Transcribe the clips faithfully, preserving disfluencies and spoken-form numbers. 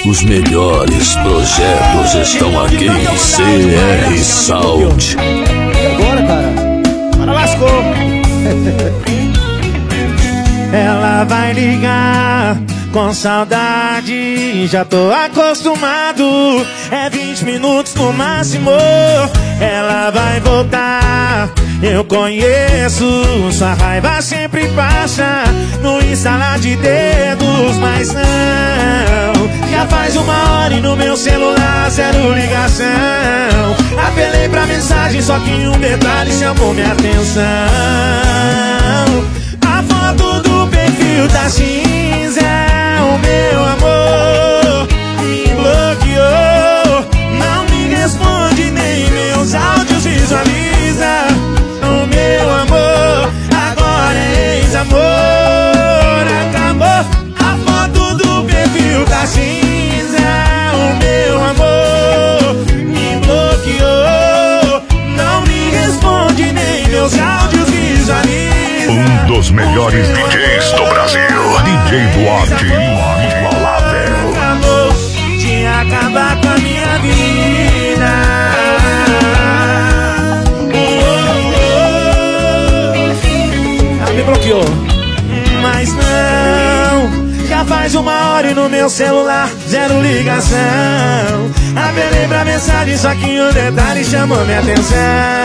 Os melhores projetos estão aqui em C R Sound. E agora, cara? Para lascou. Ela vai ligar com saudade, já tô acostumado. É vinte minutos no máximo. Ela vai voltar, eu conheço. Sua raiva sempre passa no instalar de dedos. Mas não, já faz uma hora e no meu celular zero ligação. Apelei pra mensagem, só que um detalhe chamou minha atenção. A foto do perfil tá cinza. O meu amor me bloqueou. Não me responde, nem meus áudios visualiza. O meu amor agora é ex-amor. Acabou, a foto do perfil tá cinza. O meu amor me bloqueou. Não me responde, nem meus áudios visualiza. Um dos melhores D Js do Brasil, D J Duarte, inigualável. Acabou de acabar com a minha vida. Ela me bloqueou. Mas não, já faz uma hora e no meu celular zero ligação. Apelei pra mensagem, só que um detalhe chamou minha atenção.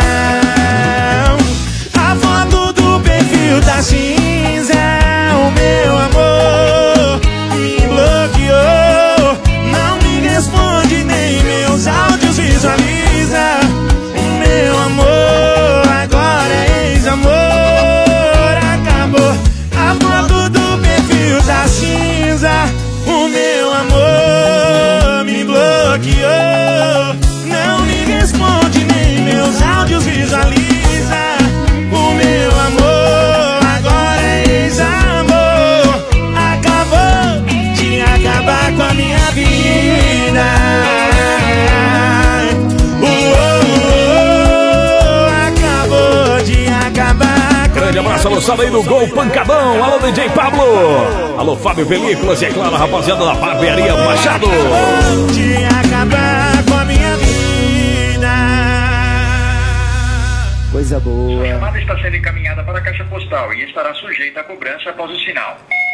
A foto do perfil tá cinza. O meu amor me bloqueou. Não me responde, nem meus áudios visualiza. O meu amor agora é ex-amor. Acabou, a foto do perfil tá cinza. O meu amor me bloqueou. Não me responde, nem meus áudios visualiza. O meu amor agora é ex-amor. Acabou de acabar com a minha vida. Uou, acabou de acabar com a Grande abraço, alô, salve aí do Gol Pancadão. Alô, D J Pablo. Alô, Fábio Películas e é claro, rapaziada da Barbearia Machado. Acabou de acabar com a minha vida. Coisa boa. Sua chamada está sendo encaminhada para a caixa postal e estará sujeita a cobrança após o sinal.